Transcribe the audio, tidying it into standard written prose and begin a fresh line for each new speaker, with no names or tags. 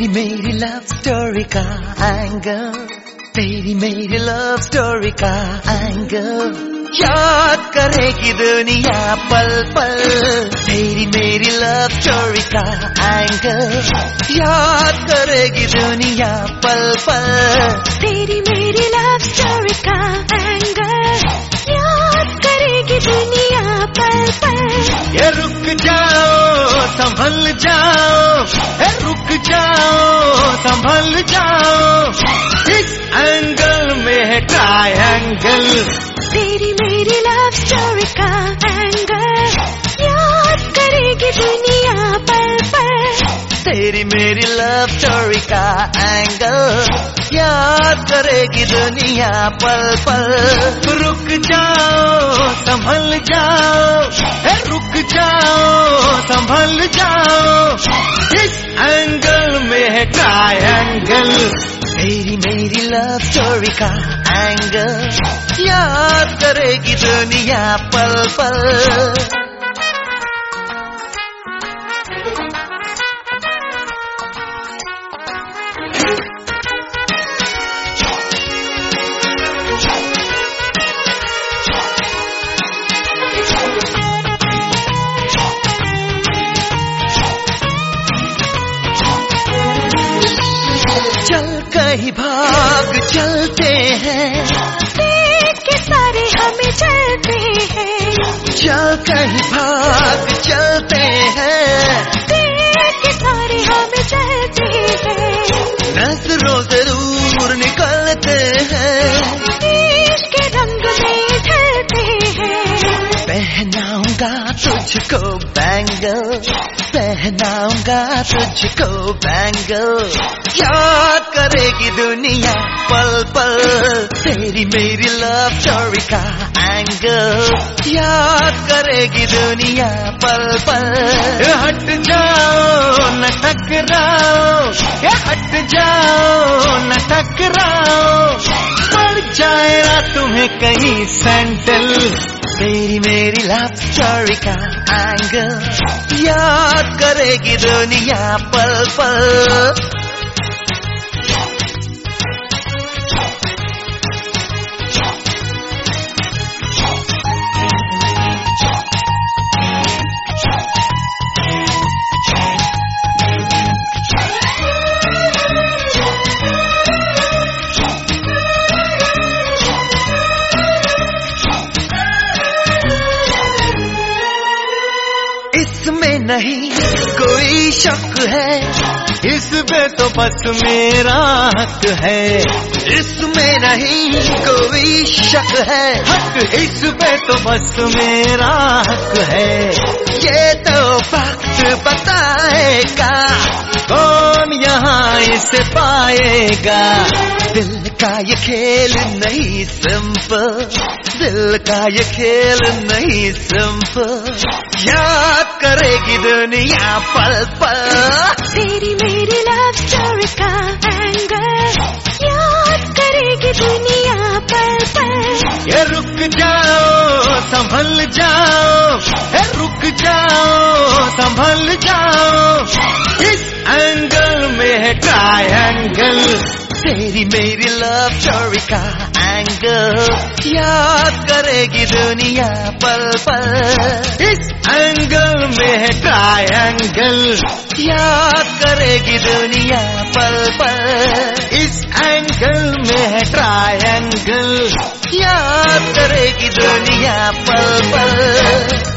तेरी मेरी love story का एंगल, तेरी मेरी लव स्टोरी का एंगल याद करेगी दुनिया पल पल। तेरी मेरी लव स्टोरी का एंगल याद करेगी दुनिया पल पल।
तेरी मेरी लव स्टोरी का एंगल याद करेगी दुनिया पल पल।
ये रुक जाओ संभल जाओ, ये रुक जाओ संभल जाओ, इस एंगल में है ट्रायंगल।
तेरी मेरी लव स्टोरी का एंगल याद करेगी दुनिया पल पल।
तेरी मेरी लव स्टोरी का एंगल याद करेगी दुनिया पल पल। रुक जाओ संभल जाओ, रुक जाओ संभल जाओ, इस एंगल में है ट्रायंगल। तेरी मेरी लव स्टोरी का एंगल याद करेगी दुनिया पल पल। चल कहीं भाग चलते हैं,
देख के सारे हमें चलते हैं।
चल कहीं भाग चलते हैं,
देख के सारे हमें चलते हैं।
नजरों से दूर निकलते हैं,
इश्क के रंग में ढलते हैं।
पहनाऊंगा तुझको बैंगल, पहनाऊंगा तुझको बैंगल याद करेगी दुनिया पल पल। तेरी मेरी लव स्टोरी का एंगल याद करेगी दुनिया पल पल। हट जाओ न टकराओ, हट जाओ न टकराओ, पड़ जाएगा तुम्हें कहीं सैंडल। तेरी मेरी लव स्टोरी का एंगल याद करेगी दुनिया पल पल। इसमें नहीं कोई शक है, इसमें तो बस मेरा हक है। इसमें नहीं कोई शक है, इसमें तो बस मेरा हक है। ये तो वक्त बताएगा कौन यहाँ इसे पाएगा। दिल का ये खेल नहीं सिंपल, दिल का ये खेल नहीं सिंपल, याद करेगी दुनिया पल पल।
तेरी मेरी लव स्टोरी का एंगल याद करेगी दुनिया पल पल।
ये रुक जाओ संभल जाओ, ये रुक जाओ संभल जाओ, इस एंगल में है ट्रायंगल। तेरी मेरी लव स्टोरी का एंगल याद करेगी दुनिया पल पल। इस एंगल में है ट्रायंगल याद करेगी दुनिया पल पल। इस एंगल में है ट्रायंगल याद करेगी दुनिया पल पल।